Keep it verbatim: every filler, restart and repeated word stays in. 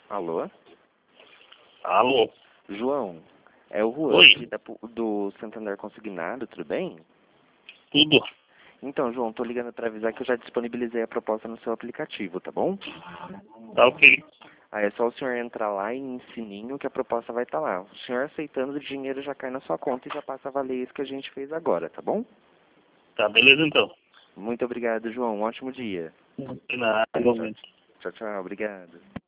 Alô? Alô? João, é o Juan Oi. aqui da, do Santander Consignado, tudo bem? Tudo. Então, João, tô ligando para avisar que eu já disponibilizei a proposta no seu aplicativo, tá bom? Tá ok. Aí é só o senhor entrar lá em sininho que a proposta vai estar lá. O senhor aceitando, o dinheiro já cai na sua conta e já passa a valer isso que a gente fez agora, tá bom? Tá, beleza então. Muito obrigado, João. Um ótimo dia. Não tem nada, igualmente. Tchau, tchau. Obrigado.